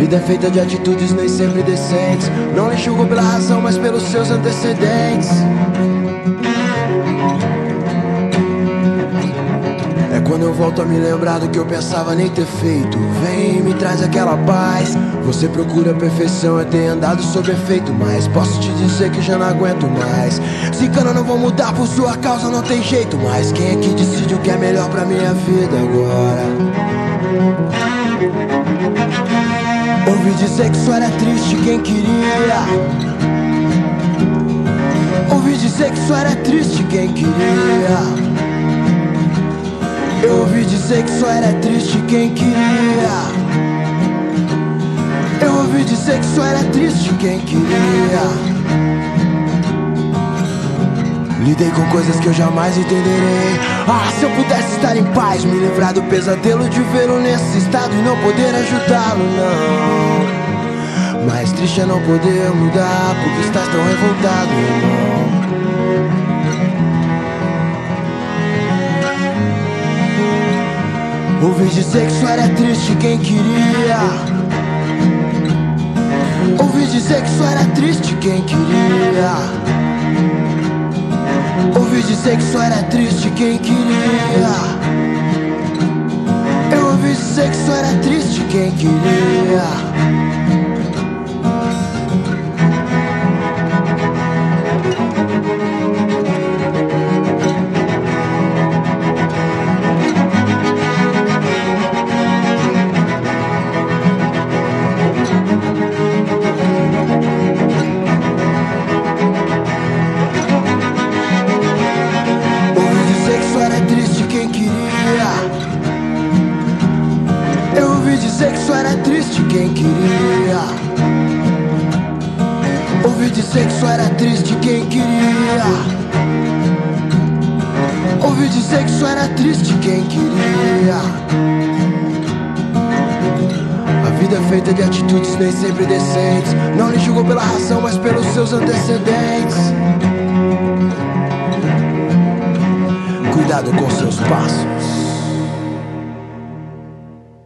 vida é feita de atitudes nem sempre decentes. Não lhe julgo pela razão, mas pelos seus antecedentes. É quando eu volto a me lembrar do que eu pensava nem ter feito. Vem e me traz aquela paz. Você procura a perfeição, eu tenho andado sob efeito, mas posso te dizer que já não aguento mais. Zicana, não vou mudar por sua causa, não tem jeito. Mas quem é que decide o que é melhor pra minha vida agora? Ouvi dizer que só era triste quem queria. Ouvi dizer que só era triste quem queria. Eu ouvi dizer que só era triste quem queria. Eu ouvi dizer que só era triste quem queria. Lidei com coisas que eu jamais entenderei. Ah, se eu pudesse estar em paz, me livrar do pesadelo de vê-lo nesse estado e não poder ajudá-lo, não. Mais triste é não poder mudar, porque estás tão revoltado, irmão. Ouvi dizer que só era triste quem queria. Ouvi dizer que só era triste quem queria. Ouvi dizer que só era triste quem queria. Eu ouvi dizer que só era triste quem queria. Eu ouvi dizer que só era triste quem queria. Ouvi dizer que só era triste quem queria. Ouvi dizer que só era triste quem queria. A vida é feita de atitudes nem sempre decentes. Não lhe julgo pela razão, mas pelos seus antecedentes. Cuidado com seus passos.